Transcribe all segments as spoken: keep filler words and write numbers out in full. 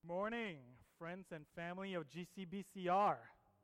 Morning, friends and family of G C B C R.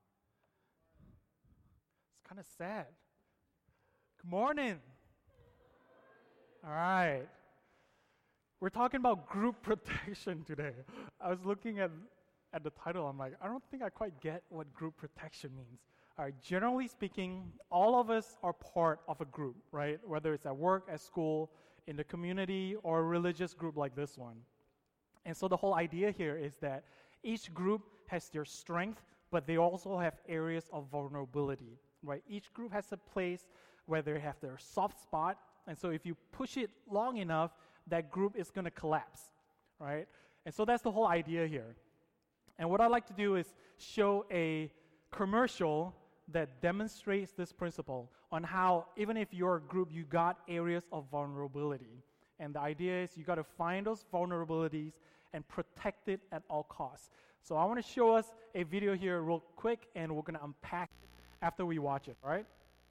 It's kind of sad. Good morning. All right. We're talking about group protection today. I was looking at, at the title. I'm like, I don't think I quite get what group protection means. All right. Generally speaking, all of us are part of a group, right? Whether it's at work, at school, in the community, or a religious group like this one. And so the whole idea here is that each group has their strength, but they also have areas of vulnerability, right? Each group has a place where they have their soft spot, and so if you push it long enough, that group is going to collapse, right? And so that's the whole idea here. And what I'd like to do is show a commercial that demonstrates this principle on how, even if you're a group, you got areas of vulnerability. And the idea is you got to find those vulnerabilities and protect it at all costs. So I want to show us a video here real quick, and we're going to unpack it after we watch it, all right?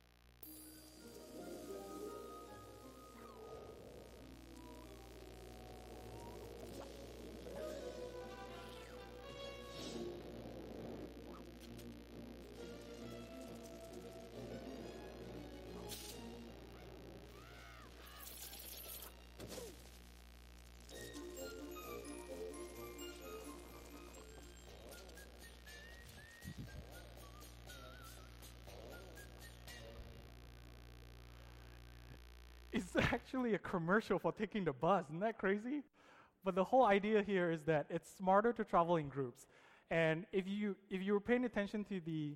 It's actually a commercial for taking the bus. Isn't that crazy? But the whole idea here is that it's smarter to travel in groups. And if you if you were paying attention to the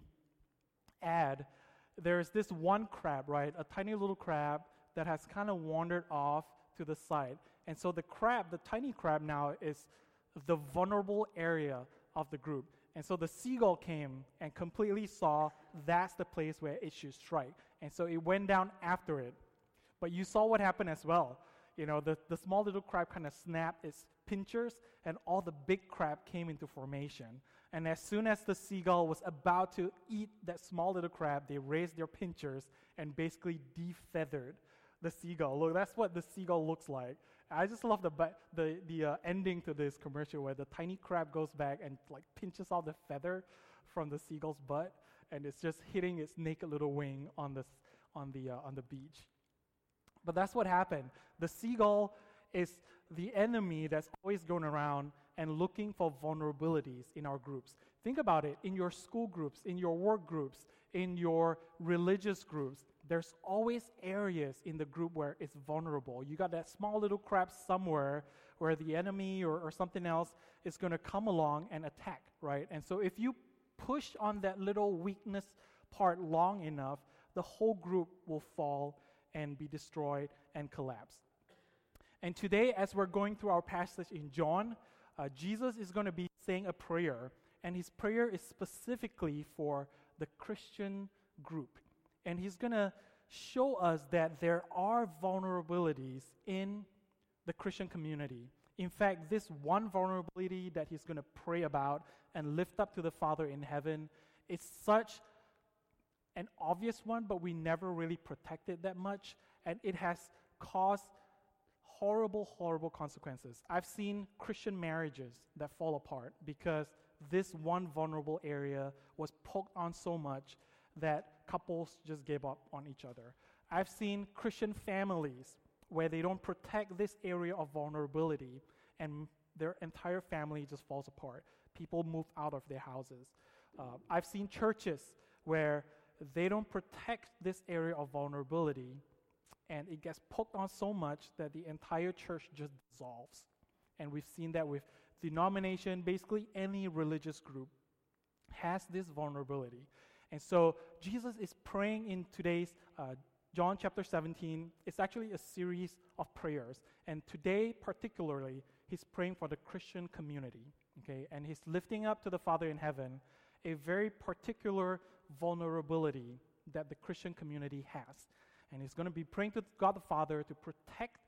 ad, there's this one crab, right? A tiny little crab that has kind of wandered off to the side. And so the crab, the tiny crab now is the vulnerable area of the group. And so the seagull came and completely saw that's the place where it should strike. And so it went down after it. But you saw what happened as well. You know, the, the small little crab kind of snapped its pinchers, and all the big crab came into formation. And as soon as the seagull was about to eat that small little crab, they raised their pinchers and basically defeathered the seagull. Look, that's what the seagull looks like. I just love the the the uh, ending to this commercial where the tiny crab goes back and like pinches off the feather from the seagull's butt, and it's just hitting its naked little wing on the on the uh, on the beach. But that's what happened. The seagull is the enemy that's always going around and looking for vulnerabilities in our groups. Think about it. In your school groups, in your work groups, in your religious groups, there's always areas in the group where it's vulnerable. You got that small little crab somewhere where the enemy or, or something else is going to come along and attack, right? And so if you push on that little weakness part long enough, the whole group will fall and be destroyed and collapse. And today, as we're going through our passage in John, uh, Jesus is going to be saying a prayer, and his prayer is specifically for the Christian group. And he's going to show us that there are vulnerabilities in the Christian community. In fact, this one vulnerability that he's going to pray about and lift up to the Father in heaven is such an obvious one, but we never really protect it that much, and it has caused horrible, horrible consequences. I've seen Christian marriages that fall apart because this one vulnerable area was poked on so much that couples just gave up on each other. I've seen Christian families where they don't protect this area of vulnerability, and their entire family just falls apart. People move out of their houses. Uh, I've seen churches where they don't protect this area of vulnerability, and it gets poked on so much that the entire church just dissolves. And we've seen that with denomination, basically any religious group has this vulnerability. And so Jesus is praying in today's uh, John chapter seventeen. It's actually a series of prayers. And today, particularly, he's praying for the Christian community, okay? And he's lifting up to the Father in heaven a very particular vulnerability that the Christian community has. And he's going to be praying to God the Father to protect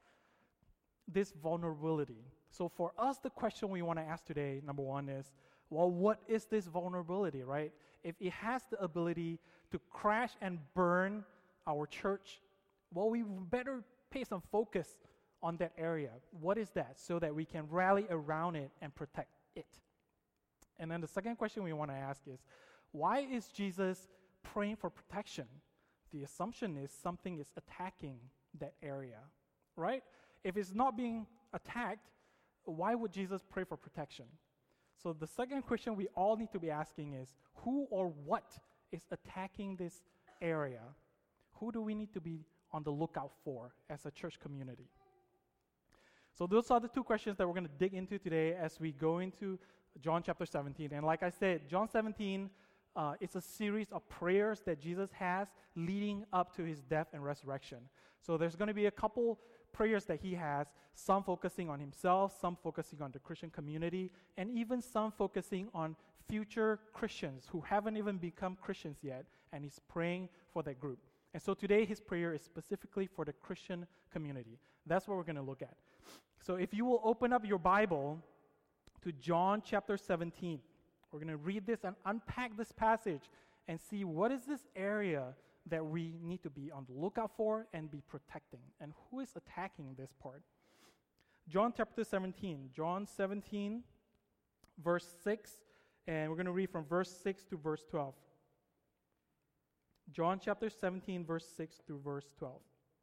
this vulnerability. So for us, the question we want to ask today, number one, is, well, what is this vulnerability, right? If it has the ability to crash and burn our church, well, we better pay some focus on that area. What is that? So that we can rally around it and protect it? And then the second question we want to ask is, why is Jesus praying for protection? The assumption is something is attacking that area, right? If it's not being attacked, why would Jesus pray for protection? So the second question we all need to be asking is, who or what is attacking this area? Who do we need to be on the lookout for as a church community? So those are the two questions that we're going to dig into today as we go into John chapter seventeen. And like I said, John seventeen, uh, it's a series of prayers that Jesus has leading up to his death and resurrection. So there's going to be a couple prayers that he has, some focusing on himself, some focusing on the Christian community, and even some focusing on future Christians who haven't even become Christians yet, and he's praying for that group. And so today his prayer is specifically for the Christian community. That's what we're going to look at. So if you will open up your Bible to John chapter seventeen, we're going to read this and unpack this passage and see what is this area that we need to be on the lookout for and be protecting, and who is attacking this part. John chapter seventeen, John seventeen, verse six, and we're going to read from verse six to verse twelve. John chapter seventeen, verse six through verse twelve.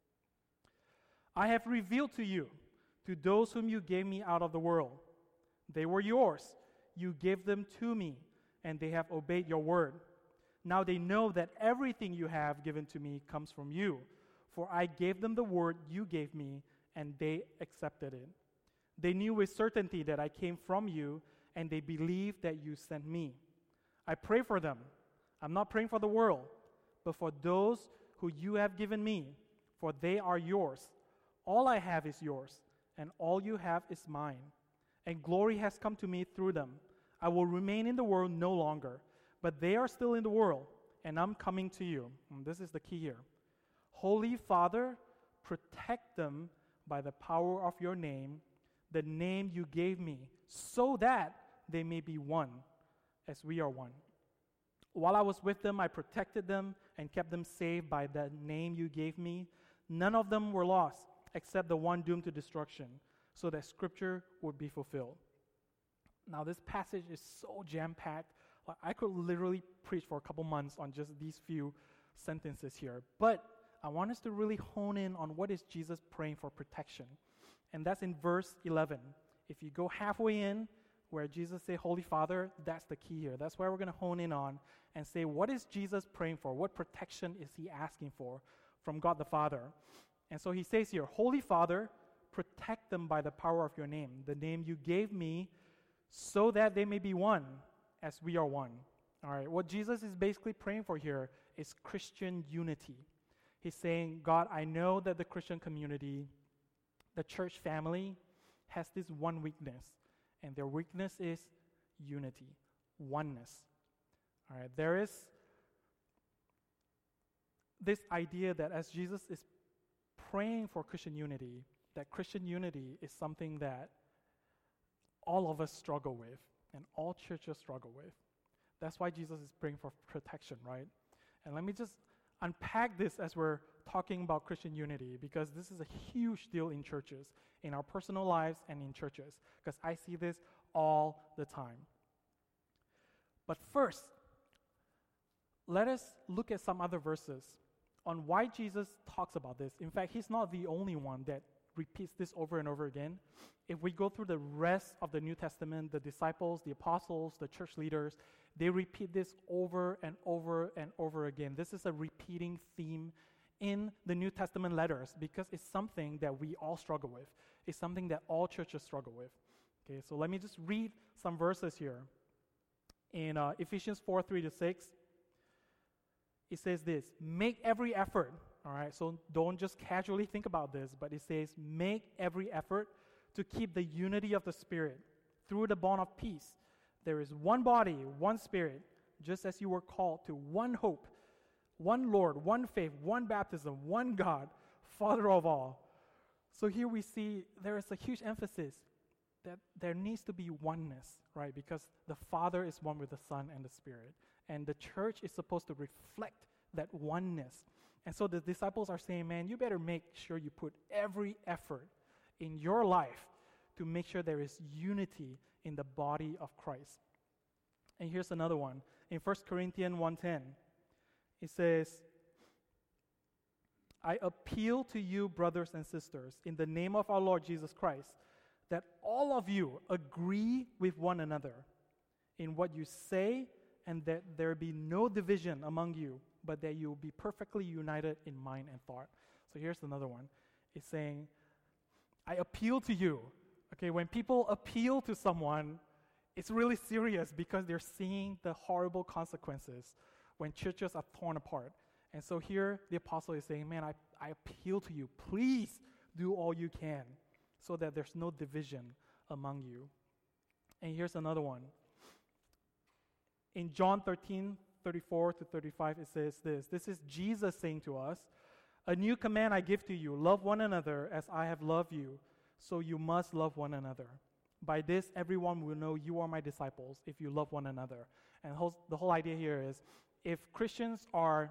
I have revealed to you, to those whom you gave me out of the world. They were yours. You gave them to me, and they have obeyed your word. Now they know that everything you have given to me comes from you, for I gave them the word you gave me, and they accepted it. They knew with certainty that I came from you, and they believed that you sent me. I pray for them. I'm not praying for the world, but for those who you have given me, for they are yours. All I have is yours, and all you have is mine. And glory has come to me through them. I will remain in the world no longer, but they are still in the world, and I'm coming to you. And this is the key here. Holy Father, protect them by the power of your name, the name you gave me, so that they may be one, as we are one. While I was with them, I protected them and kept them safe by the name you gave me. None of them were lost, except the one doomed to destruction, so that Scripture would be fulfilled. Now, this passage is so jam-packed. Like, I could literally preach for a couple months on just these few sentences here. But I want us to really hone in on what is Jesus praying for protection. And that's in verse eleven. If you go halfway in, where Jesus says, Holy Father, that's the key here. That's where we're going to hone in on and say, what is Jesus praying for? What protection is he asking for from God the Father? And so he says here, Holy Father, protect them by the power of your name, the name you gave me, so that they may be one, as we are one. All right, what Jesus is basically praying for here is Christian unity. He's saying, God, I know that the Christian community, the church family, has this one weakness, and their weakness is unity, oneness. All right, there is this idea that as Jesus is praying for Christian unity, that Christian unity is something that all of us struggle with and all churches struggle with. That's why Jesus is praying for protection, right? And let me just unpack this as we're talking about Christian unity, because this is a huge deal in churches, in our personal lives and in churches, because I see this all the time. But first, let us look at some other verses on why Jesus talks about this. In fact, he's not the only one that repeats this over and over again. If we go through the rest of the New Testament, the disciples, the apostles, the church leaders, they repeat this over and over and over again. This is a repeating theme in the New Testament letters because it's something that we all struggle with. It's something that all churches struggle with. Okay, so let me just read some verses here. In uh, Ephesians four, three to six, it says this, make every effort. All right, so don't just casually think about this, but it says, make every effort to keep the unity of the Spirit through the bond of peace. There is one body, one Spirit, just as you were called to one hope, one Lord, one faith, one baptism, one God, Father of all. So here we see there is a huge emphasis that there needs to be oneness, right? Because the Father is one with the Son and the Spirit. And the church is supposed to reflect that oneness. And so the disciples are saying, man, you better make sure you put every effort in your life to make sure there is unity in the body of Christ. And here's another one. In First Corinthians one ten, it says, I appeal to you, brothers and sisters, in the name of our Lord Jesus Christ, that all of you agree with one another in what you say, and that there be no division among you, but that you be perfectly united in mind and thought. So here's another one. It's saying, I appeal to you. Okay, when people appeal to someone, it's really serious because they're seeing the horrible consequences when churches are torn apart. And so here the apostle is saying, man, I, I appeal to you. Please do all you can so that there's no division among you. And here's another one. In John thirteen, thirty-four to thirty-five, it says this. This is Jesus saying to us, a new command I give to you, love one another as I have loved you, so you must love one another. By this, everyone will know you are my disciples if you love one another. And the whole, the whole idea here is, if Christians are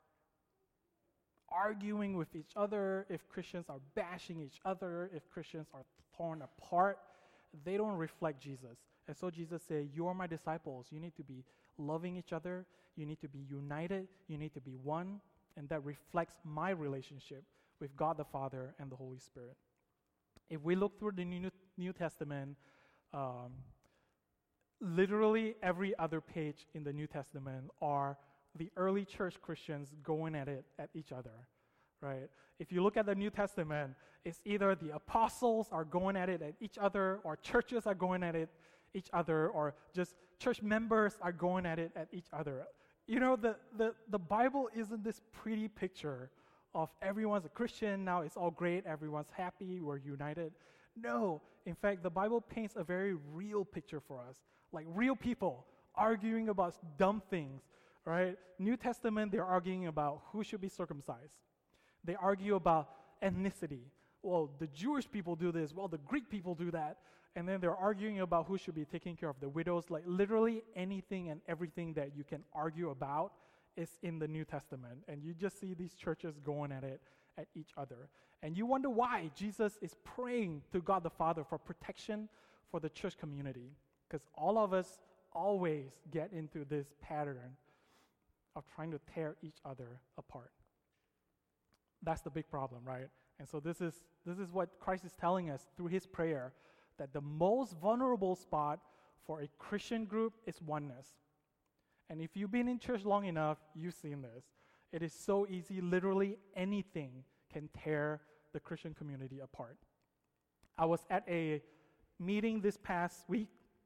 arguing with each other, if Christians are bashing each other, if Christians are torn apart, they don't reflect Jesus. And so Jesus said, you are my disciples. You need to be loving each other. You need to be united. You need to be one. And that reflects my relationship with God the Father and the Holy Spirit. If we look through the New, New Testament, um, literally every other page in the New Testament are the early church Christians going at it at each other, right? If you look at the New Testament, it's either the apostles are going at it at each other, or churches are going at it each other, or just church members are going at it at each other. You know, the, the, the Bible isn't this pretty picture of everyone's a Christian, now it's all great, everyone's happy, we're united. No, in fact, the Bible paints a very real picture for us, like real people arguing about dumb things, right? New Testament, they're arguing about who should be circumcised. They argue about ethnicity. Well, the Jewish people do this, well, the Greek people do that. And then they're arguing about who should be taking care of the widows. Like literally anything and everything that you can argue about is in the New Testament. And you just see these churches going at it at each other. And you wonder why Jesus is praying to God the Father for protection for the church community. Because all of us always get into this pattern of trying to tear each other apart. That's the big problem, right? And so this is this is what Christ is telling us through his prayer, that the most vulnerable spot for a Christian group is oneness. And if you've been in church long enough, you've seen this. It is so easy, literally anything can tear the Christian community apart. I was at a meeting this past week.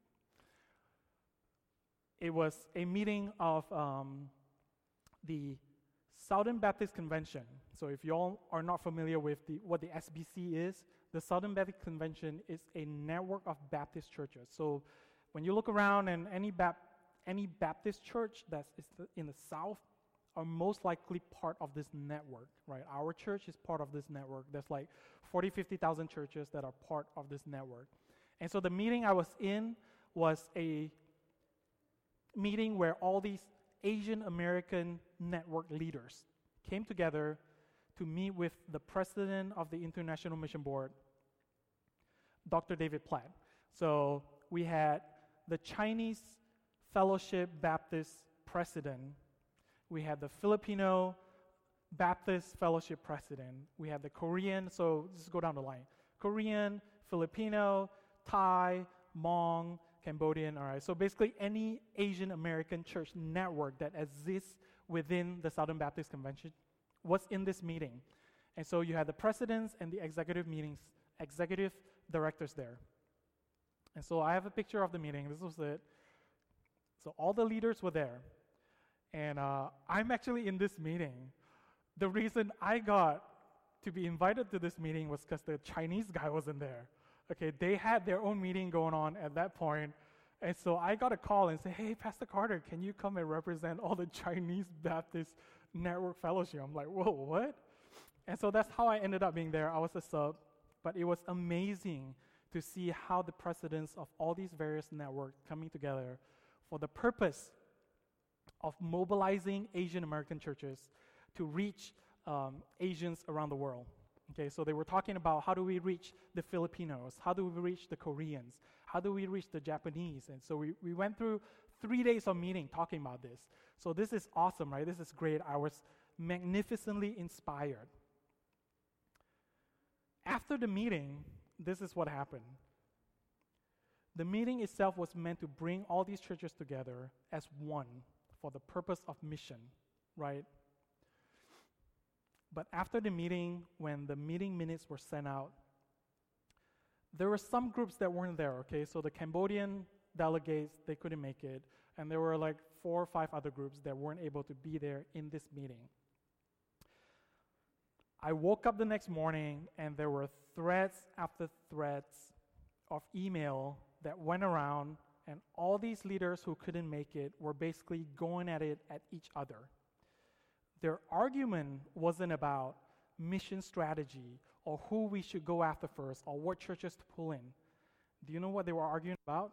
It was a meeting of um, the Southern Baptist Convention. So if you all are not familiar with the, what the S B C is, the Southern Baptist Convention is a network of Baptist churches. So when you look around, and any, Bap- any Baptist church that's in the South are most likely part of this network, right? Our church is part of this network. There's like forty, fifty thousand churches that are part of this network. And so the meeting I was in was a meeting where all these Asian American network leaders came together to meet with the president of the International Mission Board, Doctor David Platt. So we had the Chinese Fellowship Baptist president, we had the Filipino Baptist Fellowship president, we had the Korean, so just go down the line, Korean, Filipino, Thai, Hmong, Cambodian, all right. So basically any Asian American church network that exists within the Southern Baptist Convention was in this meeting. And so you had the presidents and the executive meetings, executive directors there. And so I have a picture of the meeting. This was it. So all the leaders were there. And uh, I'm actually in this meeting. The reason I got to be invited to this meeting was because the Chinese guy wasn't there. Okay, they had their own meeting going on at that point. And so I got a call and say, hey, Pastor Carter, can you come and represent all the Chinese Baptist Network Fellowship? I'm like, whoa, what? And so that's how I ended up being there. I was a sub, but it was amazing to see how the presidents of all these various networks coming together for the purpose of mobilizing Asian American churches to reach um, Asians around the world. Okay, so they were talking about how do we reach the Filipinos? How do we reach the Koreans? How do we reach the Japanese? And so we, we went through three days of meeting talking about this. So this is awesome, right? This is great. I was magnificently inspired. After the meeting, this is what happened. The meeting itself was meant to bring all these churches together as one for the purpose of mission, right? But after the meeting, when the meeting minutes were sent out, there were some groups that weren't there, okay? So the Cambodian delegates, they couldn't make it. And there were like four or five other groups that weren't able to be there in this meeting. I woke up the next morning and there were threads after threads of email that went around, and all these leaders who couldn't make it were basically going at it at each other. Their argument wasn't about mission strategy or who we should go after first or what churches to pull in. Do you know what they were arguing about?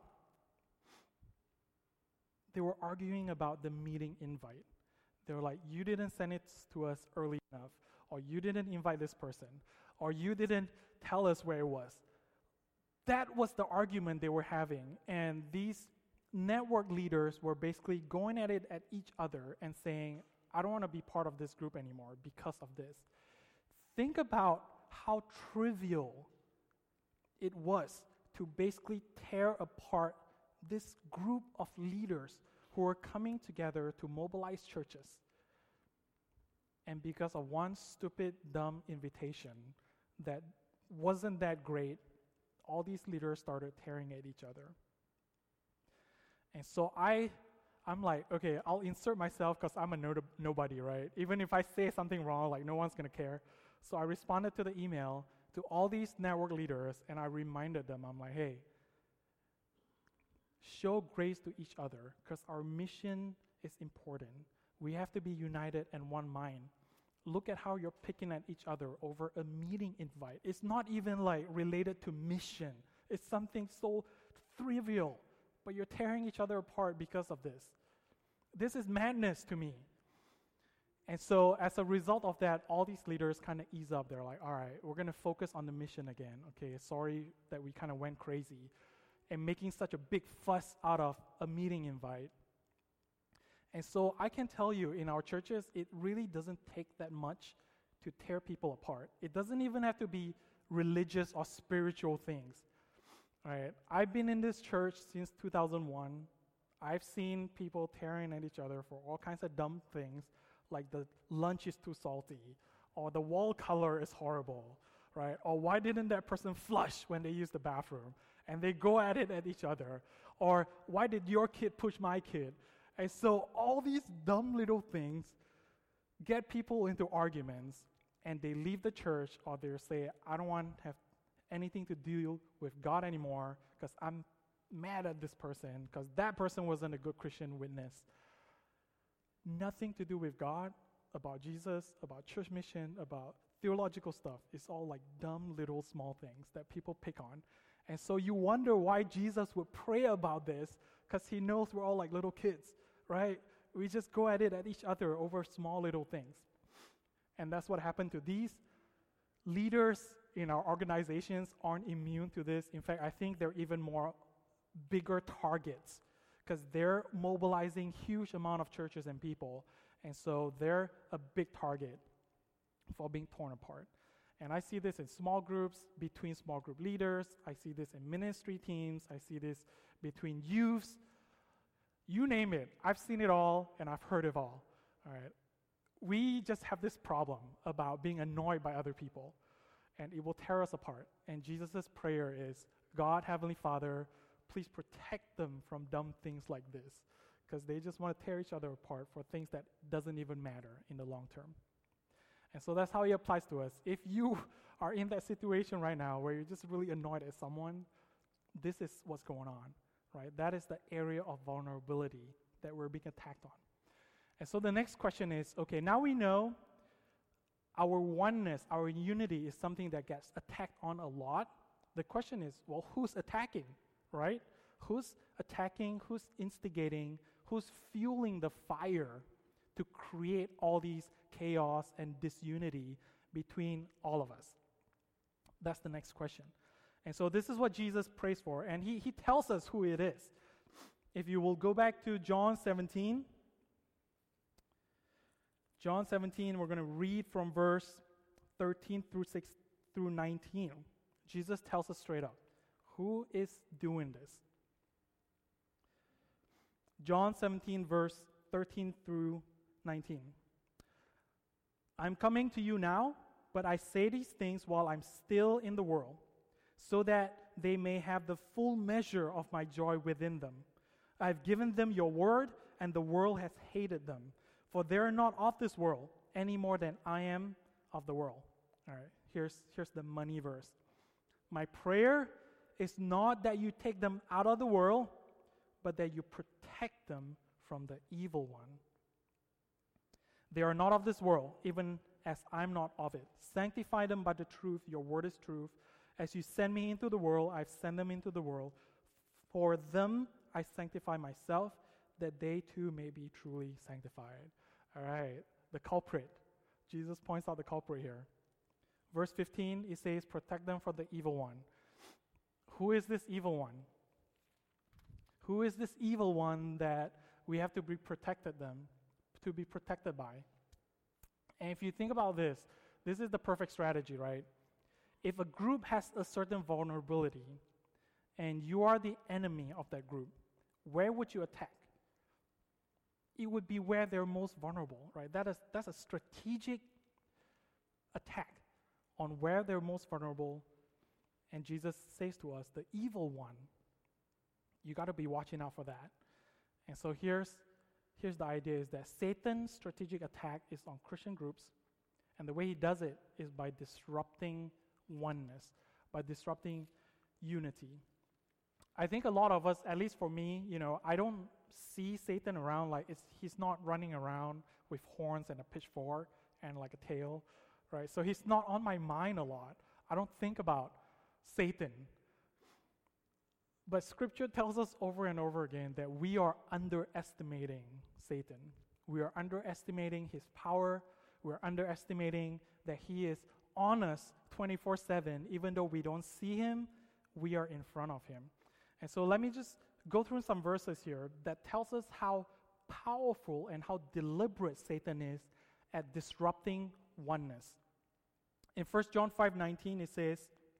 They were arguing about the meeting invite. They were like, you didn't send it to us early enough, or you didn't invite this person, or you didn't tell us where it was. That was the argument they were having, and these network leaders were basically going at it at each other and saying, I don't want to be part of this group anymore because of this. Think about how trivial it was to basically tear apart this group of leaders who were coming together to mobilize churches. And because of one stupid, dumb invitation that wasn't that great, all these leaders started tearing at each other. And so I, I'm like, okay, I'll insert myself because I'm a no- nobody, right? Even if I say something wrong, like no one's going to care. So I responded to the email to all these network leaders, and I reminded them, I'm like, hey, show grace to each other because our mission is important. We have to be united and one mind. Look at how you're picking at each other over a meeting invite. It's not even like related to mission. It's something so trivial, but you're tearing each other apart because of this. This is madness to me. And so as a result of that, all these leaders kind of ease up. They're like, all right, we're going to focus on the mission again. Okay, sorry that we kind of went crazy and making such a big fuss out of a meeting invite. And so I can tell you, in our churches, it really doesn't take that much to tear people apart. It doesn't even have to be religious or spiritual things. All right, I've been in this church since two thousand one. I've seen people tearing at each other for all kinds of dumb things, like the lunch is too salty, or the wall color is horrible, right? Or why didn't that person flush when they use the bathroom? And they go at it at each other. Or why did your kid push my kid? And so all these dumb little things get people into arguments, and they leave the church, or they say, I don't want to have anything to do with God anymore because I'm mad at this person because that person wasn't a good Christian witness. Nothing to do with God, about Jesus, about church mission, about theological stuff. It's all like dumb little small things that people pick on. And so you wonder why Jesus would pray about this, because he knows we're all like little kids, right? We just go at it at each other over small little things. And that's what happened to these leaders in our organizations. Aren't immune to this. In fact, I think they're even more bigger targets because they're mobilizing huge amount of churches and people. And so they're a big target for being torn apart. And I see this in small groups, between small group leaders. I see this in ministry teams. I see this between youths. You name it. I've seen it all, and I've heard it all. All right. We just have this problem about being annoyed by other people, and it will tear us apart. And Jesus' prayer is, God, Heavenly Father, please protect them from dumb things like this, because they just want to tear each other apart for things that doesn't even matter in the long term. And so that's how he applies to us. If you are in that situation right now where you're just really annoyed at someone, this is what's going on, right? That is the area of vulnerability that we're being attacked on. And so the next question is, okay, now we know our oneness, our unity is something that gets attacked on a lot. The question is, well, who's attacking, right? Who's attacking, who's instigating, who's fueling the fire to create all these chaos and disunity between all of us? That's the next question. And so this is what Jesus prays for, and he, he tells us who it is. If you will go back to John seventeen, John seventeen, we're going to read from verse thirteen through six through nineteen. Jesus tells us straight up, who is doing this? John seventeen, verse thirteen through nineteen. I'm coming to you now, but I say these things while I'm still in the world, so that they may have the full measure of my joy within them. I've given them your word, and the world has hated them, for they're not of this world any more than I am of the world. All right, here's, here's the money verse. My prayer is not that you take them out of the world, but that you protect them from the evil one. They are not of this world, even as I'm not of it. Sanctify them by the truth. Your word is truth. As you send me into the world, I've sent them into the world. For them I sanctify myself, that they too may be truly sanctified. All right, the culprit. Jesus points out the culprit here. Verse fifteen, he says, protect them from the evil one. Who is this evil one? Who is this evil one that we have to be protected them, to be protected by? And if you think about this, this is the perfect strategy, right? If a group has a certain vulnerability and you are the enemy of that group, where would you attack? It would be where they're most vulnerable, right? That is, that's a strategic attack on where they're most vulnerable. And Jesus says to us, the evil one, you got to be watching out for that. And so here's, here's the idea is that Satan's strategic attack is on Christian groups, and the way he does it is by disrupting oneness, by disrupting unity. I think a lot of us, at least for me, you know, I don't see Satan around like it's, he's not running around with horns and a pitchfork and like a tail, right? So he's not on my mind a lot. I don't think about Satan. But Scripture tells us over and over again that we are underestimating Satan. We are underestimating his power. We're underestimating that he is on us twenty-four seven. Even though we don't see him, we are in front of him. And so let me just go through some verses here that tells us how powerful and how deliberate Satan is at disrupting oneness. In First John five nineteen, it says,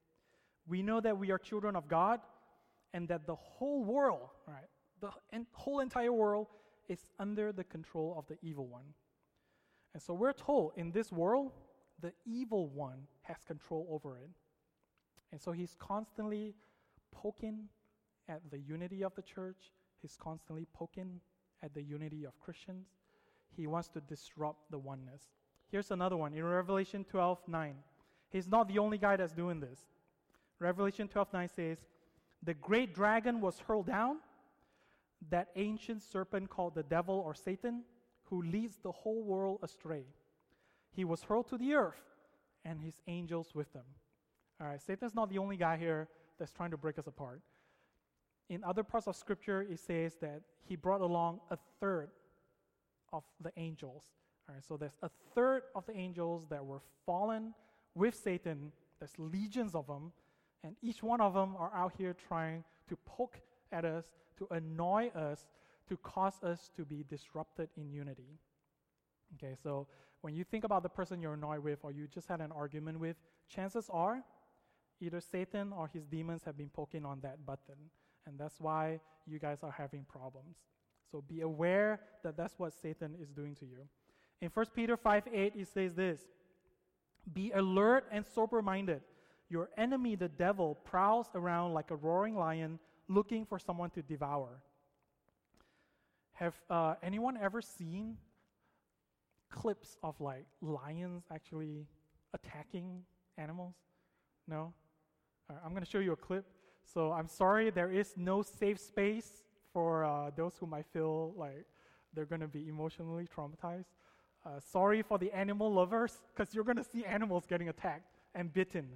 we know that we are children of God, and that the whole world, right, the en- whole entire world is under the control of the evil one. And so we're told in this world, the evil one has control over it. And so he's constantly poking at the unity of the church. He's constantly poking at the unity of Christians. He wants to disrupt the oneness. Here's another one. In Revelation twelve nine, he's not the only guy that's doing this. Revelation twelve nine says, the great dragon was hurled down, that ancient serpent called the devil or Satan, who leads the whole world astray. He was hurled to the earth, and his angels with them. All right, Satan's not the only guy here that's trying to break us apart. In other parts of Scripture, it says that he brought along a third of the angels. All right, so there's a third of the angels that were fallen with Satan. There's legions of them, and each one of them are out here trying to poke at us, to annoy us, to cause us to be disrupted in unity. Okay, so when you think about the person you're annoyed with or you just had an argument with, chances are either Satan or his demons have been poking on that button, and that's why you guys are having problems. So be aware that that's what Satan is doing to you. In First Peter five eight, it says this, be alert and sober-minded. Your enemy, the devil, prowls around like a roaring lion looking for someone to devour. Have uh, anyone ever seen clips of like lions actually attacking animals? No? All right, I'm going to show you a clip. So I'm sorry, there is no safe space for uh, those who might feel like they're going to be emotionally traumatized. Uh, sorry for the animal lovers, because you're going to see animals getting attacked and bitten.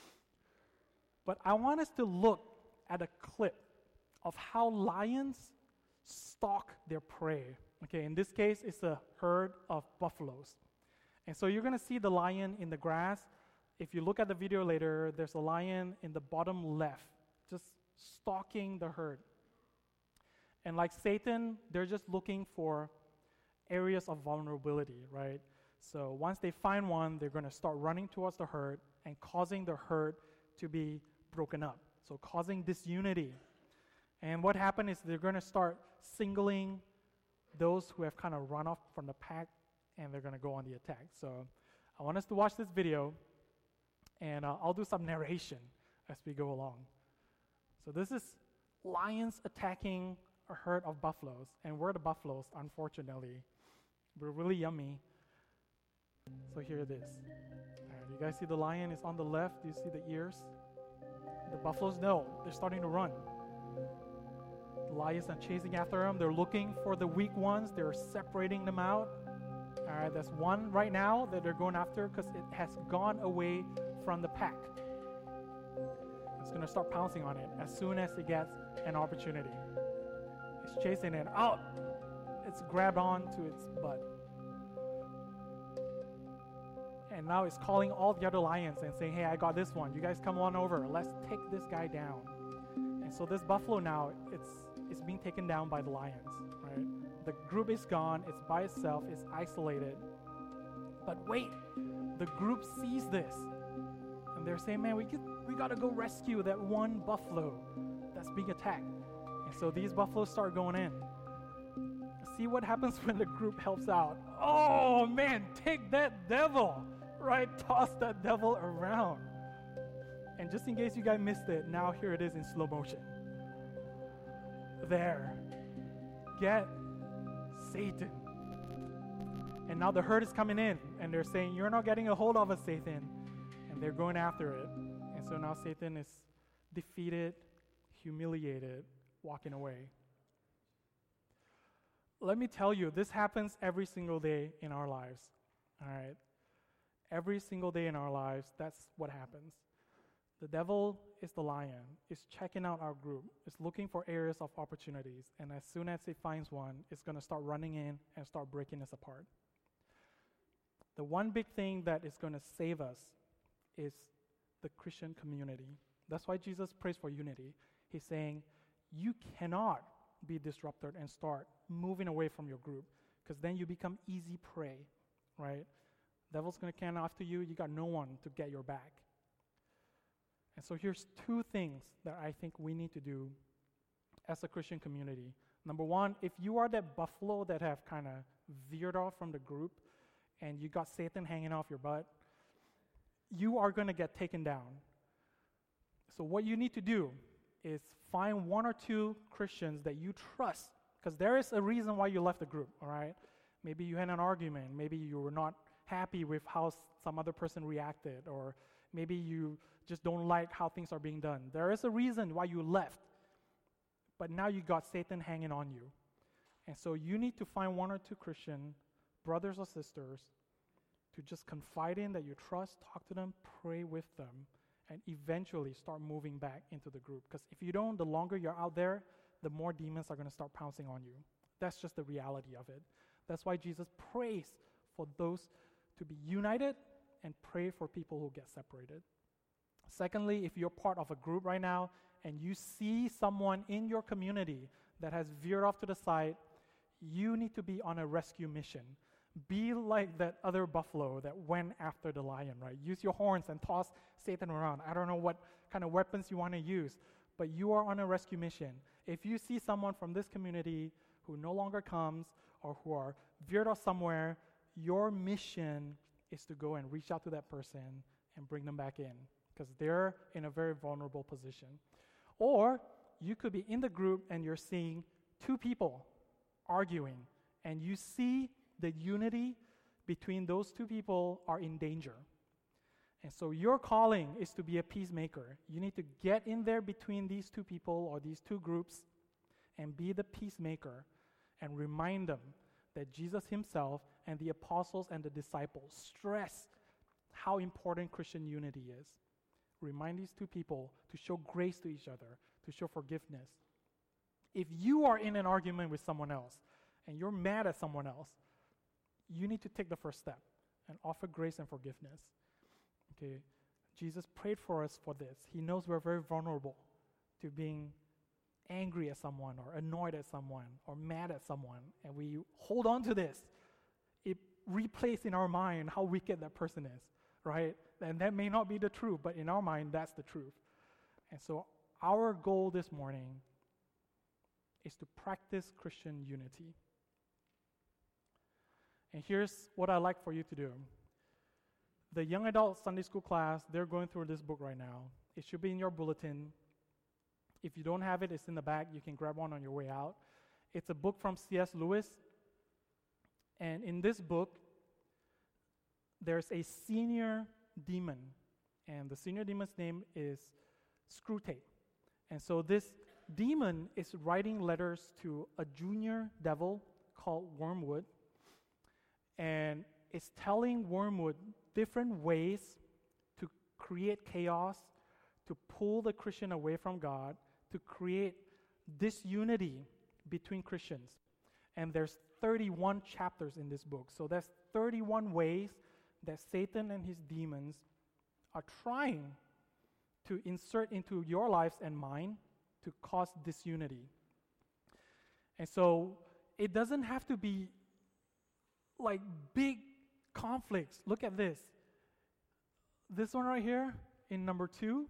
But I want us to look at a clip of how lions stalk their prey. Okay, in this case, it's a herd of buffaloes. And so you're going to see the lion in the grass. if you look at the video later, there's a lion in the bottom left, just stalking the herd. And like Satan, they're just looking for areas of vulnerability, right? So once they find one, they're going to start running towards the herd and causing the herd to be broken up. So causing disunity. And what happened is they're going to start singling those who have kind of run off from the pack, and they're going to go on the attack. So I want us to watch this video, and uh, I'll do some narration as we go along. So this is lions attacking a herd of buffaloes, and we're the buffaloes, unfortunately. We're really yummy. So here it is. All right, you guys see the lion is on the left? Do you see the ears? The buffaloes, no, they're starting to run. The lions are chasing after them. They're looking for the weak ones. They're separating them out. All right, that's one right now that they're going after because it has gone away from the pack. It's going to start pouncing on it as soon as it gets an opportunity. It's chasing it out. It's grabbed on to its butt. And now it's calling all the other lions and saying, hey, I got this one. You guys come on over. Let's take this guy down. And so this buffalo now, it's it's being taken down by the lions, right? The group is gone. It's by itself. It's isolated. But wait, the group sees this. And they're saying, man, we, could, we got to go rescue that one buffalo that's being attacked. And so these buffaloes start going in. See what happens when the group helps out. Oh, man, take that devil, right? Toss that devil around. And just in case you guys missed it, now here it is in slow motion. There. Get Satan. And now the herd is coming in, and they're saying, you're not getting a hold of us, Satan. And they're going after it. And so now Satan is defeated, humiliated, walking away. Let me tell you, this happens every single day in our lives. All right? Every single day in our lives, that's what happens. The devil is the lion, is checking out our group, is looking for areas of opportunities, and as soon as it finds one, it's going to start running in and start breaking us apart. The one big thing that is going to save us is the Christian community. That's why Jesus prays for unity. He's saying, you cannot be disrupted and start moving away from your group, because then you become easy prey, right? Devil's going to come after you. You got no one to get your back. And so here's two things that I think we need to do as a Christian community. Number one, if you are that buffalo that have kind of veered off from the group and you got Satan hanging off your butt, you are going to get taken down. So what you need to do is find one or two Christians that you trust, because there is a reason why you left the group, all right? Maybe you had an argument. Maybe you were not happy with how s- some other person reacted, or maybe you just don't like how things are being done. There is a reason why you left, but now you got Satan hanging on you. And so you need to find one or two Christian brothers or sisters to just confide in, that you trust, talk to them, pray with them, and eventually start moving back into the group. Because if you don't, the longer you're out there, the more demons are going to start pouncing on you. That's just the reality of it. That's why Jesus prays for those to be united and pray for people who get separated. Secondly, if you're part of a group right now and you see someone in your community that has veered off to the side, you need to be on a rescue mission. Be like that other buffalo that went after the lion, right? Use your horns and toss Satan around. I don't know what kind of weapons you want to use, but you are on a rescue mission. If you see someone from this community who no longer comes or who are veered off somewhere, your mission is to go and reach out to that person and bring them back in, because they're in a very vulnerable position. Or you could be in the group and you're seeing two people arguing, and you see the unity between those two people are in danger. And so your calling is to be a peacemaker. You need to get in there between these two people or these two groups and be the peacemaker and remind them that Jesus himself and the apostles and the disciples stress how important Christian unity is. Remind these two people to show grace to each other, to show forgiveness. If you are in an argument with someone else and you're mad at someone else, you need to take the first step and offer grace and forgiveness. Okay, Jesus prayed for us for this. He knows we're very vulnerable to being angry at someone or annoyed at someone or mad at someone, and we hold on to this. It replays in our mind how wicked that person is, right? And that may not be the truth, but in our mind, that's the truth. And so our goal this morning is to practice Christian unity. And here's what I'd like for you to do. The young adult Sunday school class, they're going through this book right now. It should be in your bulletin. If you don't have it, it's in the back. You can grab one on your way out. It's a book from C S Lewis. And in this book, there's a senior demon. And the senior demon's name is Screwtape. And so this demon is writing letters to a junior devil called Wormwood. And it's telling Wormwood different ways to create chaos, to pull the Christian away from God, to create disunity between Christians. And there's thirty-one chapters in this book. So there's thirty-one ways that Satan and his demons are trying to insert into your lives and mine to cause disunity. And so it doesn't have to be like big conflicts. Look at this. This one right here in number two,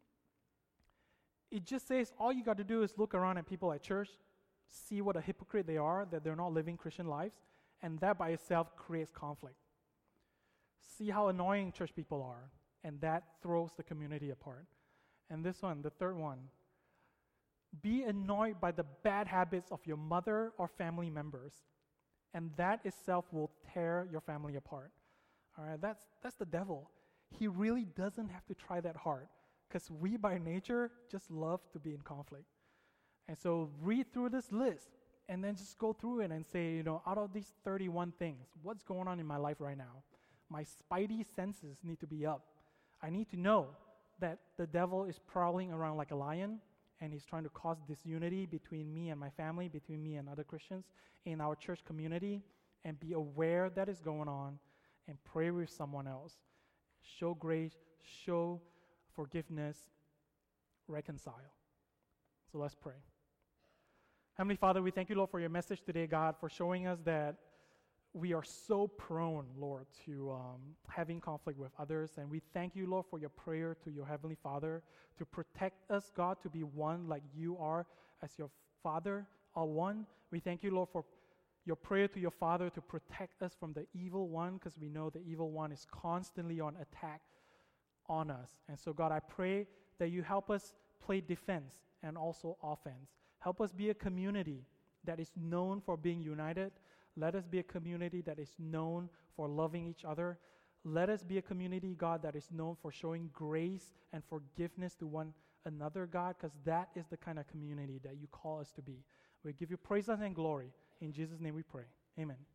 it just says all you got to do is look around at people at church, see what a hypocrite they are, that they're not living Christian lives, and that by itself creates conflict. See how annoying church people are, and that throws the community apart. And this one, the third one, be annoyed by the bad habits of your mother or family members, and that itself will tear your family apart. All right, that's that's the devil. He really doesn't have to try that hard, because we by nature just love to be in conflict. And so read through this list and then just go through it and say, you know, out of these thirty-one things, what's going on in my life right now? My spidey senses need to be up. I need to know that the devil is prowling around like a lion, and he's trying to cause disunity between me and my family, between me and other Christians in our church community, and be aware that is going on and pray with someone else. Show grace, show forgiveness, reconcile. So let's pray. Heavenly Father, we thank you, Lord, for your message today, God, for showing us that we are so prone, Lord, to um, having conflict with others. And we thank you, Lord, for your prayer to your Heavenly Father to protect us, God, to be one like you are as your Father are one. We thank you, Lord, for your prayer to your Father to protect us from the evil one, because we know the evil one is constantly on attack on us. And so, God, I pray that you help us play defense and also offense. Help us be a community that is known for being united. Let us be a community that is known for loving each other. Let us be a community, God, that is known for showing grace and forgiveness to one another, God, because that is the kind of community that you call us to be. We give you praise and glory. In Jesus' name we pray. Amen.